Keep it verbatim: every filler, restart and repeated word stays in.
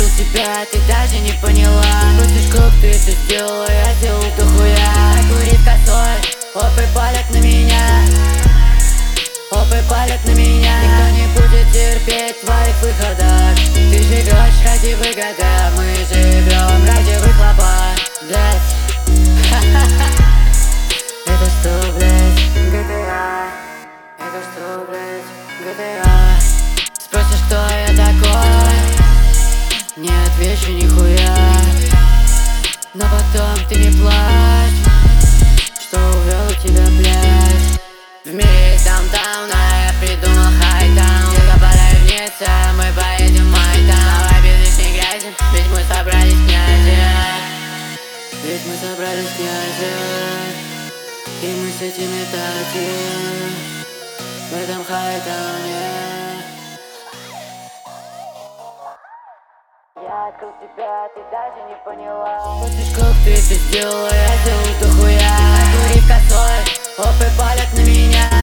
открыл тебя, ты даже не поняла. Спросишь, как ты это сделала, я сделал дохуя. Курит косой, опы палят на меня, опы палят на меня. Никто не будет терпеть твоих выходок. Ты живешь ради выгоды, а мы живем ради выхлопа. Блять, это что, блять, джи ти эй? Это что, блять, джи ти эй? Спросишь, кто я такой? Не отвечу нихуя. Но потом ты не плачь, что увел тебя, блядь. В мире даунтауна я придумал хайтаун. Я копаю вниз, а мы поедем в Майдаун. Давай без лишней грязи, ведь мы собрались князи. Ведь мы собрались князи. И мы с этими таки в этом хайтауне. Я открыл тебя, ты даже не поняла. Спросишь, как ты это сделала, я сделал дохуя. Курит косой, опы палят на меня.